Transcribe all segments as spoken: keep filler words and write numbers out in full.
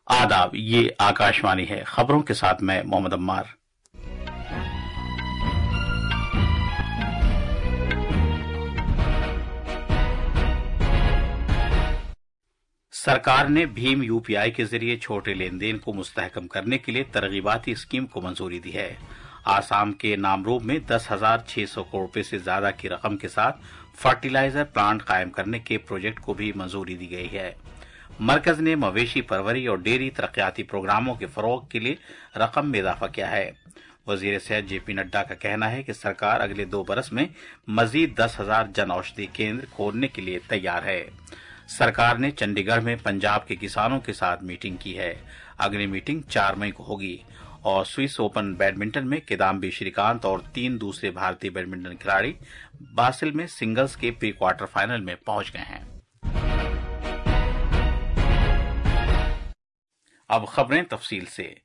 आदाब, ये आकाशवाणी है। खबरों के साथ मैं मोहम्मद अम्मार। सरकार ने भीम यूपीआई के जरिए छोटे लेन देन को मुस्तहकम करने के लिए तरगीबाती स्कीम को मंजूरी दी है। आसाम के नामरूप में दस हजार छह सौ करोड़ रुपए से ज्यादा की रकम के साथ फर्टिलाइजर प्लांट कायम करने के प्रोजेक्ट को भी मंजूरी दी गई है। मरकज ने मवेशी परवरी और डेयरी तरक्याती प्रोग्रामों के फरोग के लिए रकम में इजाफा किया है। वजीर सेहत जेपी नड्डा का कहना है कि सरकार अगले दो बरस में मजीद दस हजार जन औषधि केंद्र खोलने के लिए तैयार है। सरकार ने चंडीगढ़ में पंजाब के किसानों के साथ मीटिंग की है। अगली मीटिंग चार मई को होगी और स्विस ओपन बैडमिंटन में किदाम्बी श्रीकांत और तीन दूसरे भारतीय बैडमिंटन खिलाड़ी बासिल में सिंगल्स के प्री क्वार्टर फाइनल में पहुंच गए हैं। अब खबरें तफसील से।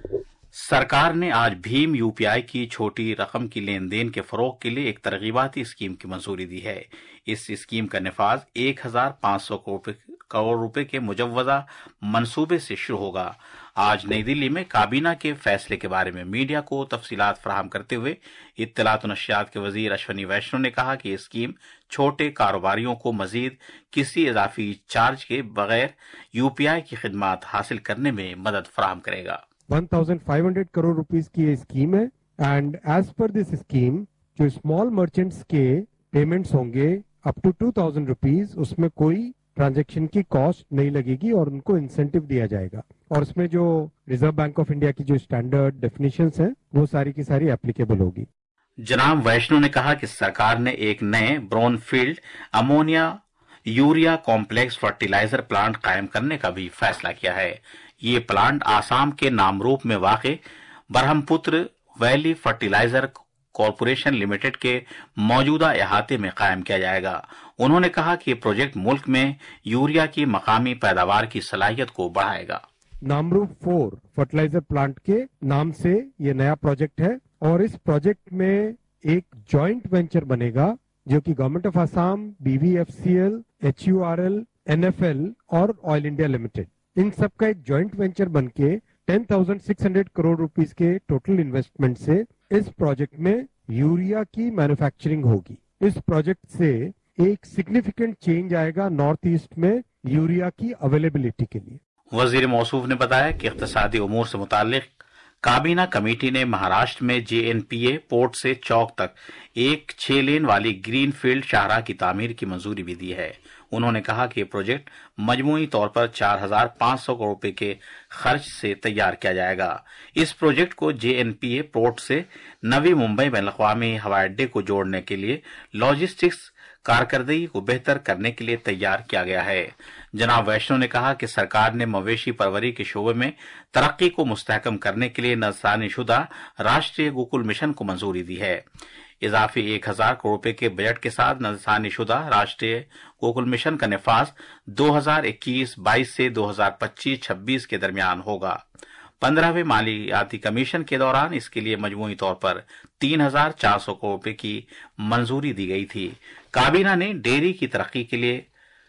सरकार ने आज भीम यूपीआई की छोटी रकम की लेन देन के फरोग के लिए एक तरगीबाती स्कीम की मंजूरी दी है। इस स्कीम का निफाज एक हजार पांच सौ करोड़ रुपए के मुजव्वजा मंसूबे से शुरू होगा। आज नई दिल्ली में काबीना के फैसले के बारे में मीडिया को तफसीलात फराहम करते हुए इत्तलात व नशरियात के वजीर अश्वनी वैष्णव ने कहा कि ये स्कीम छोटे कारोबारियों को मजीद किसी इजाफी चार्ज के बगैर यूपीआई की खिदमात हासिल करने में मदद फराहम करेगा। पंद्रह सौ करोड़ रुपीस की ये स्कीम है and as per this scheme जो स्मॉल मर्चेंट्स के पेमेंट्स होंगे up to two thousand rupees, उसमें कोई ट्रांजैक्शन की कॉस्ट नहीं लगेगी और उनको इंसेंटिव दिया जाएगा। और इसमें जो रिजर्व बैंक ऑफ इंडिया की जो स्टैंडर्ड डेफिनेशंस हैं वो सारी की सारी एप्लीकेबल होगी। जनाब वैष्णव ने कहा कि सरकार ने एक नए brownfield ammonia urea complex fertilizer plant कायम करने का भी फैसला किया है। ये प्लांट आसाम के नामरूप में वाक़े Brahmaputra valley fertilizer corporation limited के मौजूदा अहाते में कायम किया जाएगा। उन्होंने कहा कि ये प्रोजेक्ट मुल्क में यूरिया की मकामी पैदावार की सलाहियत को बढ़ाएगा। नामरूप फोर फर्टिलाइजर प्लांट के नाम से ये नया प्रोजेक्ट है और इस प्रोजेक्ट में एक जॉइंट वेंचर बनेगा जो कि government of Assam, BVFCL, HURL, NFL और ऑयल इंडिया लिमिटेड, इन सब का एक जॉइंट वेंचर बनके दस हज़ार छह सौ करोड़ रुपीस के टोटल इन्वेस्टमेंट से इस प्रोजेक्ट में यूरिया की मैन्युफैक्चरिंग होगी। इस प्रोजेक्ट से एक सिग्निफिकेंट चेंज आएगा नॉर्थ ईस्ट में यूरिया की अवेलेबिलिटी के लिए। वजीर मौसूफ ने बताया कि इक्तिसादी उमूर से मुताल्लिक काबीना कमेटी ने महाराष्ट्र में जेएनपीए पोर्ट से चौक तक एक छह लेन वाली ग्रीन फील्ड शाहराह की तामीर की मंजूरी भी दी है। उन्होंने कहा कि ये प्रोजेक्ट मजमूई तौर पर चार हजार पांच सौ करोड़ रुपए के खर्च से तैयार किया जाएगा। इस प्रोजेक्ट को जेएनपीए पोर्ट से नवी मुंबई बैनुल-अक़वामी हवाई अड्डे को जोड़ने के लिए लॉजिस्टिक्स कारकर्दगी को बेहतर करने के लिए तैयार किया गया है। जनाब वैष्णव ने कहा कि सरकार ने मवेशी परवरी के शोबे में तरक्की को मुस्तहकम करने के लिए नजरानी शुदा राष्ट्रीय गोकुल मिशन को मंजूरी दी है। इजाफी एक हजार करोड़ रुपए के बजट के साथ नजरानी शुदा राष्ट्रीय गोकुल मिशन का निफाज दो हजार इक्कीस बाईस से दो हजार पच्चीस छब्बीस के दरमियान होगा। पंद्रहवें मालियाती कमीशन के दौरान इसके लिए मजमूई तौर पर तीन हजार चार सौ करोड़ रुपए की मंजूरी दी गई थी। काबीना ने डेयरी की तरक्की के लिए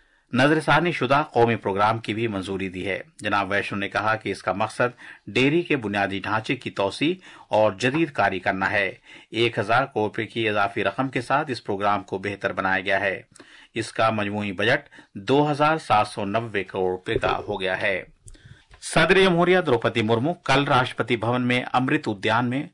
नजरसानी शुदा कौमी प्रोग्राम की भी मंजूरी दी है। जनाब वैष्णव ने कहा कि इसका मकसद डेयरी के बुनियादी ढांचे की तोसी और जदीद कारी करना है। एक हजार करोड़ रुपए की इजाफी रकम के साथ इस प्रोग्राम को बेहतर बनाया गया है। इसका मजमूई बजट दो हजार सात सौ नब्बे करोड़ रुपए का हो गया है। सदर जमहूरिया द्रौपदी मुर्मू कल राष्ट्रपति भवन में अमृत उद्यान में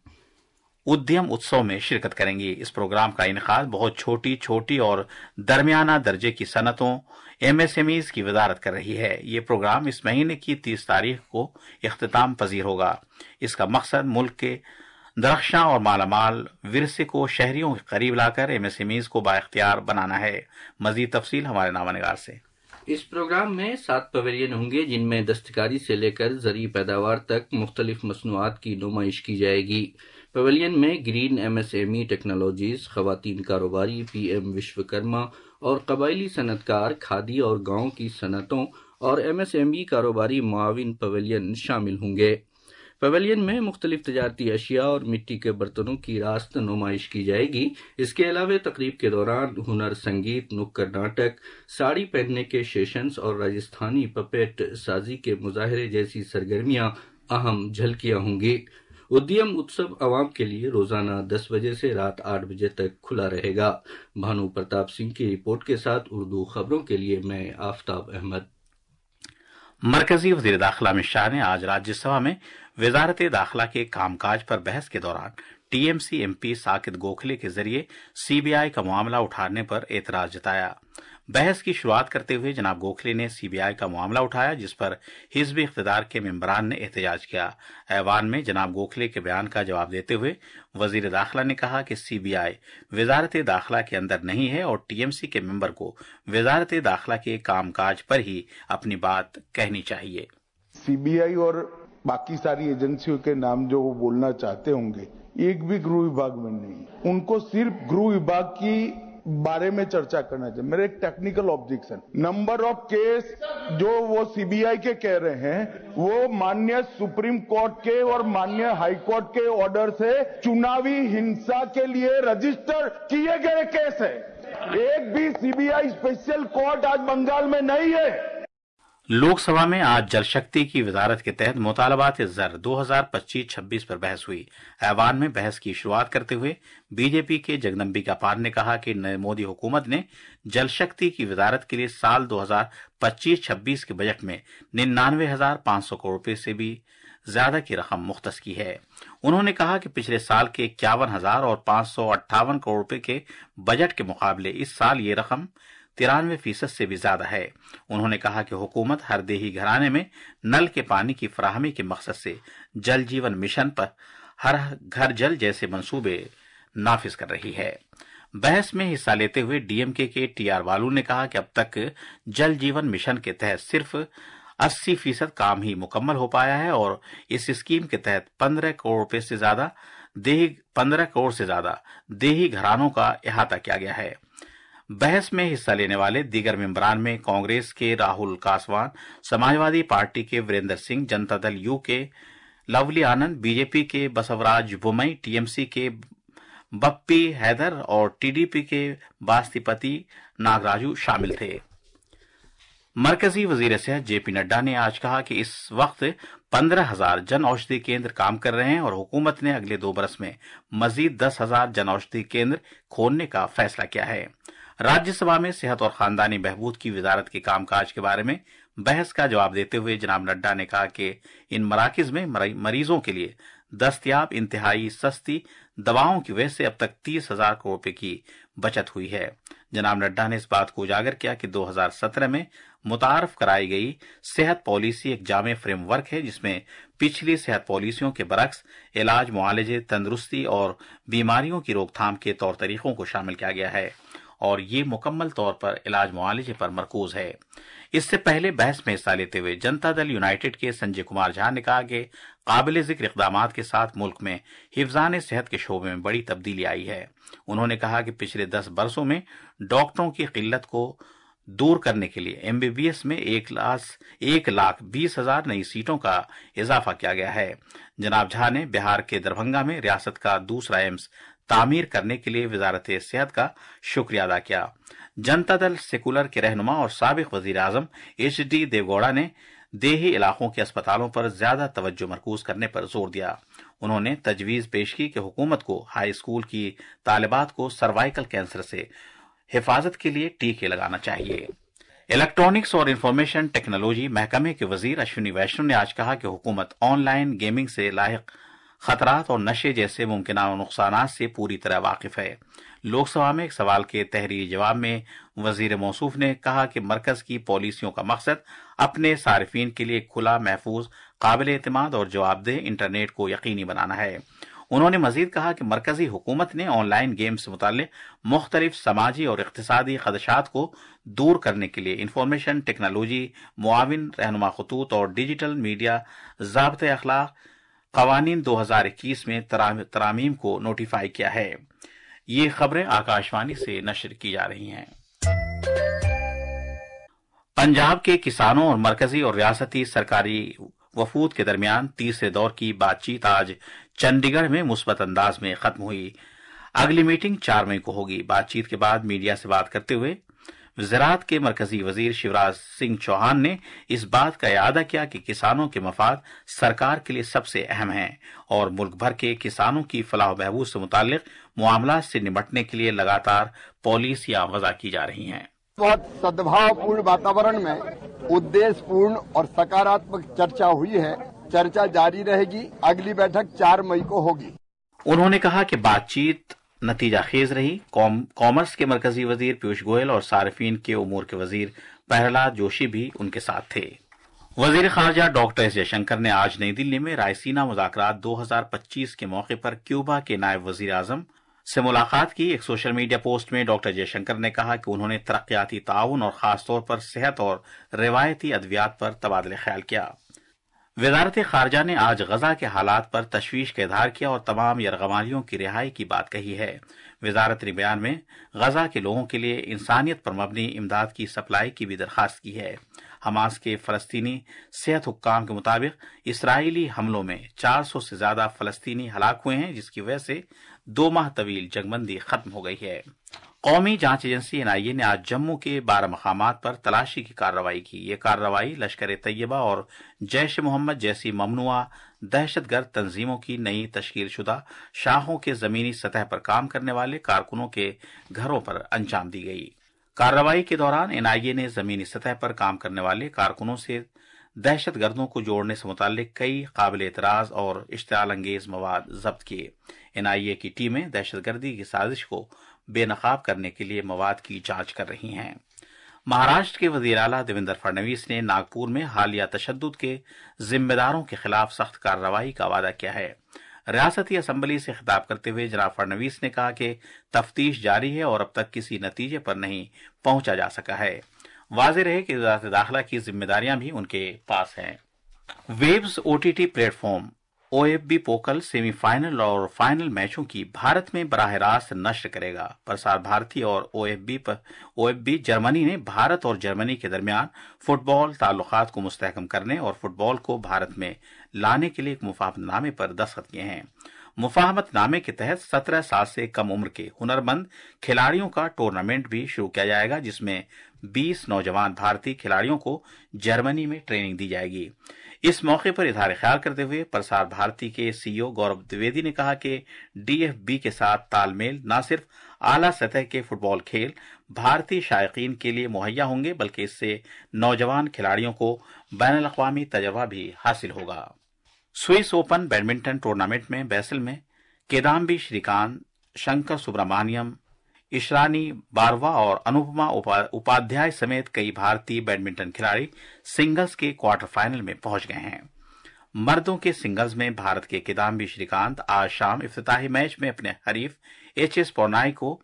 उद्यम उत्सव में शिरकत करेंगी। इस प्रोग्राम का इनेकाद बहुत छोटी छोटी और दरमियाना दर्जे की सनतों एमएसएमईज की वजारत कर रही है। ये प्रोग्राम इस महीने की तीस तारीख को इख्तिताम पजीर होगा। इसका मकसद मुल्क के दरख्शां और मालामाल विरसे को शहरियों के करीब लाकर एमएसएमईज को बाइख्तियार बनाना है। मजीद तफसील हमारे नामानिगार से। इस प्रोग्राम में सात पवेलियन होंगे जिनमें दस्तकारी से लेकर ज़री पैदावार तक मुख्तलिफ मसनूआत की नुमाइश की जाएगी। पवेलियन में ग्रीन एमएसएमई टेक्नोलॉजीज, खवातीन कारोबारी, पीएम विश्वकर्मा और कबायली सनतकार, खादी और गांव की सनतों और एमएसएमई कारोबारी मुआविन पवेलियन शामिल होंगे। پویلین میں مختلف تجارتی اشیاء اور مٹی کے برتنوں کی راست نمائش کی جائے گی۔ اس کے علاوہ تقریب کے دوران ہنر، سنگیت، نکڑ ناٹک، ساڑی پہننے کے سیشنز اور راجستھانی پپیٹ سازی کے مظاہرے جیسی سرگرمیاں اہم جھلکیاں ہوں گی۔ ادیم اتسو عوام کے لیے روزانہ دس بجے سے رات آٹھ بجے تک کھلا رہے گا۔ بھانو پرتاپ سنگھ کی رپورٹ کے ساتھ اردو خبروں کے لیے میں آفتاب احمد۔ مرکزی وزیر داخلہ امت شاہ نے آج راجیہ سبھا میں وزارت داخلہ کے کام کاج پر بحث کے دوران T M C M P Saket Gokhale کے ذریعے سی بی آئی کا معاملہ اٹھانے پر اعتراض جتایا۔ بحث کی شروعات کرتے ہوئے جناب گوکھلے نے سی بی آئی کا معاملہ اٹھایا، جس پر حزب اقتدار کے ممبران نے احتجاج کیا۔ ایوان میں جناب گوکھلے کے بیان کا جواب دیتے ہوئے وزیر داخلہ نے کہا کہ سی بی آئی وزارت داخلہ کے اندر نہیں ہے اور ٹی ایم سی کے ممبر کو وزارت داخلہ کے کام کاج پر ہی اپنی بات کہنی چاہیے۔ سی بی آئی اور باقی ساری ایجنسیوں کے نام جو وہ بولنا چاہتے ہوں گے، ایک بھی گروہ وبھاگ میں نہیں، ان کو صرف گروہ وبھاگ کی بارے میں چرچا کرنا چاہیے۔ میرا ایک technical objection, number of case جو وہ سی بی آئی کے کہہ رہے ہیں وہ مانیہ سپریم کورٹ کے اور مانیہ ہائی کورٹ کے آرڈر سے چناوی ہنسا کے لیے رجسٹر کیے گئے کیس ہے۔ ایک بھی C B I special court آج بنگال میں نہیں ہے۔ لوک سبھا میں آج جل شکتی کی وزارت کے تحت مطالبات زر دو ہزار پچیس چھبیس پر بحث ہوئی۔ ایوان میں بحث کی شروعات کرتے ہوئے بی جے پی کے جگدمبکا پال نے کہا کہ مودی حکومت نے جل شکتی کی وزارت کے لیے سال دو ہزار پچیس چھبیس کے بجٹ میں ننانوے ہزار پانچ سو کروڑ روپے سے بھی زیادہ کی رقم مختص کی ہے۔ انہوں نے کہا کہ پچھلے سال کے اکیاون ہزار اور پانچ سو اٹھاون کروڑ روپے کے بجٹ کے مقابلے اس سال یہ رقم ترانوے فیصد سے بھی زیادہ ہے۔ انہوں نے کہا کہ حکومت ہر دیہی گھرانے میں نل کے پانی کی فراہمی کے مقصد سے جل جیون مشن پر ہر گھر جل جیسے منصوبے نافذ کر رہی ہے۔ بحث میں حصہ لیتے ہوئے ڈی ایم کے کے ٹی آر والو نے کہا کہ اب تک جل جیون مشن کے تحت صرف اسی فیصد کام ہی مکمل ہو پایا ہے اور اس اسکیم کے تحت پندرہ کروڑ روپے سے زیادہ دیہی پندرہ کروڑ سے زیادہ دیہی گھرانوں کا احاطہ کیا گیا ہے۔ بحث میں حصہ لینے والے دیگر ممبران میں کانگریس کے راہل کاسوان، سماجوادی پارٹی کے وریندر سنگھ، جنتا دل یو کے لولی آنند، بی جے پی کے بسوراج بومئی، ٹی ایم سی کے بپی حیدر اور ٹی ڈی پی کے باستی پتی ناگراجو شامل تھے۔ مرکزی وزیر صحت جے پی نڈا نے آج کہا کہ اس وقت پندرہ ہزار جن اوشدھی کیندر کام کر رہے ہیں اور حکومت نے اگلے دو برس میں مزید دس ہزار جن اوشدھی کیندر کھولنے کا فیصلہ کیا ہے۔ راجیہ سبھا میں صحت اور خاندانی بہبود کی وزارت کے کام کاج کے بارے میں بحث کا جواب دیتے ہوئے جناب نڈا نے کہا کہ ان مراکز میں مریضوں کے لیے دستیاب انتہائی سستی دواؤں کی وجہ سے اب تک تیس ہزار کروڑ روپے کی بچت ہوئی ہے۔ جناب نڈا نے اس بات کو اجاگر کیا کہ دو ہزار سترہ میں متعارف کرائی گئی صحت پالیسی ایک جامع فریم ورک ہے جس میں پچھلی صحت پالیسیوں کے برعکس علاج، معالجے، تندرستی اور بیماریوں کی روک تھام کے طور طریقوں کو شامل کیا گیا ہے اور یہ مکمل طور پر علاج معالجے پر مرکوز ہے۔ اس سے پہلے بحث میں حصہ لیتے ہوئے جنتا دل یونائیٹڈ کے سنجے کمار جھا نے کہا کہ قابل ذکر اقدامات کے ساتھ ملک میں حفظان صحت کے شعبے میں بڑی تبدیلی آئی ہے۔ انہوں نے کہا کہ پچھلے دس برسوں میں ڈاکٹروں کی قلت کو دور کرنے کے لیے ایم بی بی ایس میں ایک لاکھ ایک لاکھ بیس ہزار نئی سیٹوں کا اضافہ کیا گیا ہے۔ جناب جھا نے بہار کے دربھنگا میں ریاست کا دوسرا ایمس تعمیر کرنے کے لیے وزارت صحت کا شکریہ ادا کیا۔ جنتا دل سیکولر کے رہنما اور سابق وزیر اعظم ایچ ڈی دیو گوڑا نے دیہی علاقوں کے اسپتالوں پر زیادہ توجہ مرکوز کرنے پر زور دیا۔ انہوں نے تجویز پیش کی کہ حکومت کو ہائی اسکول کی طالبات کو سروائیکل کینسر سے حفاظت کے لیے ٹیکے لگانا چاہیے۔ الیکٹرانکس اور انفارمیشن ٹیکنالوجی محکمے کے وزیر اشونی ویشنو نے آج کہا کہ حکومت آن لائن گیمنگ سے لاحق خطرات اور نشے جیسے ممکنہ نقصانات سے پوری طرح واقف ہے۔ لوک سبھا میں ایک سوال کے تحریری جواب میں وزیر موصوف نے کہا کہ مرکز کی پالیسیوں کا مقصد اپنے صارفین کے لیے کھلا، محفوظ، قابل اعتماد اور جواب دہ انٹرنیٹ کو یقینی بنانا ہے۔ انہوں نے مزید کہا کہ مرکزی حکومت نے آن لائن گیم سے متعلق مختلف سماجی اور اقتصادی خدشات کو دور کرنے کے لیے انفارمیشن ٹیکنالوجی معاون رہنما خطوط اور ڈیجیٹل میڈیا ضابطۂ اخلاق قوانین دو ہزار اکیس میں ترامیم کو نوٹیفائی کیا ہے۔ یہ خبریں آکاشوانی سے نشر کی جا رہی ہیں۔ پنجاب کے کسانوں اور مرکزی اور ریاستی سرکاری वफूद के दरमियान तीसरे दौर की बातचीत आज चंडीगढ़ में मुस्बत अंदाज में खत्म हुई। अगली मीटिंग चार मई को होगी। बातचीत के बाद मीडिया से बात करते हुए ज़राअत के मरकजी वजीर शिवराज सिंह चौहान ने इस बात का इरादा किया कि किसानों के मफाद सरकार के लिए सबसे अहम हैं और मुल्क भर के किसानों की फलाह बहबूद से मुताल्लिक मामलात से निपटने के लिए लगातार पॉलिसियां वज़ा की जा रही हैं। बहुत सद्भावपूर्ण वातावरण में उद्देश्यपूर्ण और सकारात्मक चर्चा हुई है। चर्चा जारी रहेगी। अगली बैठक चार मई को होगी। उन्होंने कहा कि बातचीत नतीजा खेज रही। कॉम, कॉमर्स के मरकजी वजीर पीयूष गोयल और सार्फिन के उमूर के वजीर प्रहलाद जोशी भी उनके साथ थे। वजीर खारजा डॉक्टर एस जयशंकर ने आज नई दिल्ली में रायसीना मुज़ाकरात दो हजार पच्चीस के मौके पर क्यूबा के नायब वजीर आजम से मुलाकात की। एक सोशल मीडिया पोस्ट में डॉक्टर जयशंकर ने कहा कि उन्होंने तरक्याती ताउन और खासतौर पर सेहत और रिवायती अद्वियात पर तबादले ख्याल किया। वजारत खारजा ने आज गजा के हालात पर तशवीश का इजहार किया और तमाम यरगमालियों की रिहाई की बात कही है। वजारत ने बयान में गजा के लोगों के लिए इंसानियत पर मबनी इमदाद की सप्लाई की भी दरखास्त की है। हमास के फलस्तीनी सेहत हुक्काम के मुताबिक इसराइली हमलों में चार सौ से ज्यादा फलस्तीनी हलाक हुए हैं, जिसकी वजह से दो माह तवील जंगबंदी खत्म हो गई है। कौमी जांच एजेंसी एन आई ए ने आज जम्मू के बारह मकामात पर तलाशी की कार्रवाई की। ये कार्रवाई लश्कर तैयबा और जैश मोहम्मद जैसी ममनुआ दहशतगर्द तंजीमों की नई तश्कील शुदा शाखों के जमीनी सतह पर काम करने वाले कारकुनों के घरों पर अंजाम दी गई। कार्रवाई के दौरान एन आई ए ने जमीनी सतह पर काम करने वाले कारकुनों से दहशतगर्दों को जोड़ने से मुताल्लिक कई काबिल एतराज और इश्तियाल अंगेज मवाद जब्त किए। एन आई ए की टीमें दहशतगर्दी की साजिश को बेनकाब करने के लिए मवाद की जांच कर रही हैं। महाराष्ट्र के वजीर आला देवेंद्र फडणवीस ने नागपुर में हालिया तशद्दुद के जिम्मेदारों के खिलाफ सख्त कार्रवाई का वादा किया है। रियासती असेंबली से खिताब करते हुए जनाब फडणवीस ने कहा कि तफ्तीश जारी है और अब तक किसी नतीजे पर नहीं पहुंचा जा सका है। वाज़ेह रहे कि वज़ारत दाखिला की जिम्मेदारियां भी उनके पास हैं। Waves OTT platform O F B पोकल सेमीफाइनल और फाइनल मैचों की भारत में बराह रास्त नश्र करेगा। प्रसार भारती और ओ एफ बी पर ओ एफ बी जर्मनी ने भारत और जर्मनी के दरमियान फुटबॉल ताल्लुकात को मुस्तहकम करने और फुटबॉल को भारत में लाने के लिए एक मुफाहमतनामे पर दस्तखत किए हैं। मुफाहमतनामे के तहत सत्रह साल से कम उम्र के हुनरमंद खिलाड़ियों का टूर्नामेंट भी शुरू किया जाएगा, जिसमें बीस नौजवान भारतीय खिलाड़ियों को जर्मनी में ट्रेनिंग दी जाएगी। इस मौके पर इजहार ख्याल करते हुए प्रसार भारती के सीईओ गौरव द्विवेदी ने कहा कि डी एफ बी के साथ तालमेल न सिर्फ आला सतह के फुटबॉल खेल भारतीय शायकीन के लिए मुहैया होंगे, बल्कि इससे नौजवान खिलाड़ियों को बैनुल अक़वामी तजर्बा भी हासिल होगा। स्विस ओपन बैडमिंटन टूर्नामेंट में बैसल में किदाम्बी श्रीकांत, शंकर सुब्रमण्यम, ईशानी बारवा और अनुपमा उपाध्याय समेत कई भारतीय बैडमिंटन खिलाड़ी सिंगल्स के क्वार्टर फाइनल में पहुंच गए हैं। मर्दों के सिंगल्स में भारत के किदाम्बी श्रीकांत आज शाम इफ्तिताही मैच में अपने हरीफ एच एस प्रणॉय को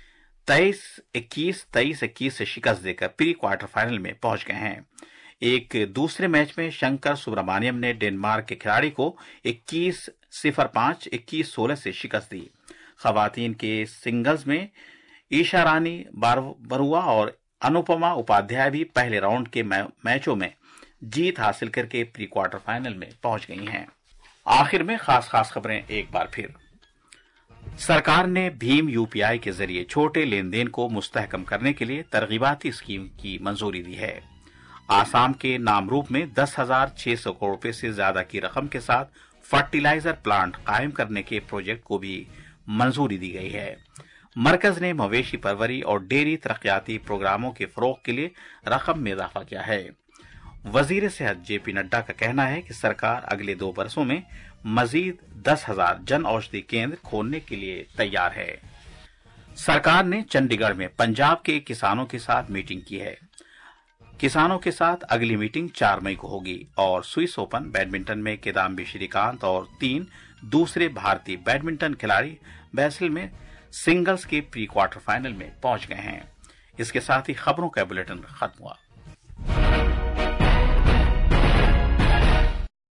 तेईस इक्कीस तेईस इक्कीस से शिकस्त देकर प्री क्वार्टर फाइनल में पहुंच गए हैं। एक दूसरे मैच में शंकर सुब्रमण्यम ने डेनमार्क के खिलाड़ी को इक्कीस सिफर पांच इक्कीस सोलह से शिकस्त दी। खवातीन के सिंगल्स में ईशा रानी बरुआ और अनुपमा उपाध्याय भी पहले राउंड के मैचों में जीत हासिल करके प्री क्वार्टर फाइनल में पहुंच गई हैं। आखिर में खास खास खबरें एक बार फिर। सरकार ने भीम यूपीआई के जरिए छोटे लेन देन को मुस्तहकम करने के लिए तरगीबाती स्कीम की मंजूरी दी है। आसाम के नामरूप में दस हजार छह सौ करोड़ रुपए से ज्यादा की रकम के साथ फर्टिलाइजर प्लांट कायम करने के प्रोजेक्ट को भी मंजूरी दी गई है। मरकज ने मवेशी परवरी और डेयरी तरक्याती प्रोग्रामों के फरोग के लिए रकम में इजाफा किया है। वजीर सेहत जेपी नड्डा का कहना है कि सरकार अगले दो वर्षों में मजीद दस हजार जन औषधि केंद्र खोलने के लिए तैयार है। सरकार ने चंडीगढ़ में पंजाब के किसानों के साथ मीटिंग की है। किसानों के साथ अगली मीटिंग चार मई को होगी और स्विस ओपन बैडमिंटन में किदाम्बी श्रीकांत और तीन दूसरे भारतीय बैडमिंटन खिलाड़ी बैसल में सिंगल्स के प्री क्वार्टर फाइनल में पहुंच गए हैं। इसके साथ ही खबरों का बुलेटिन खत्म हुआ।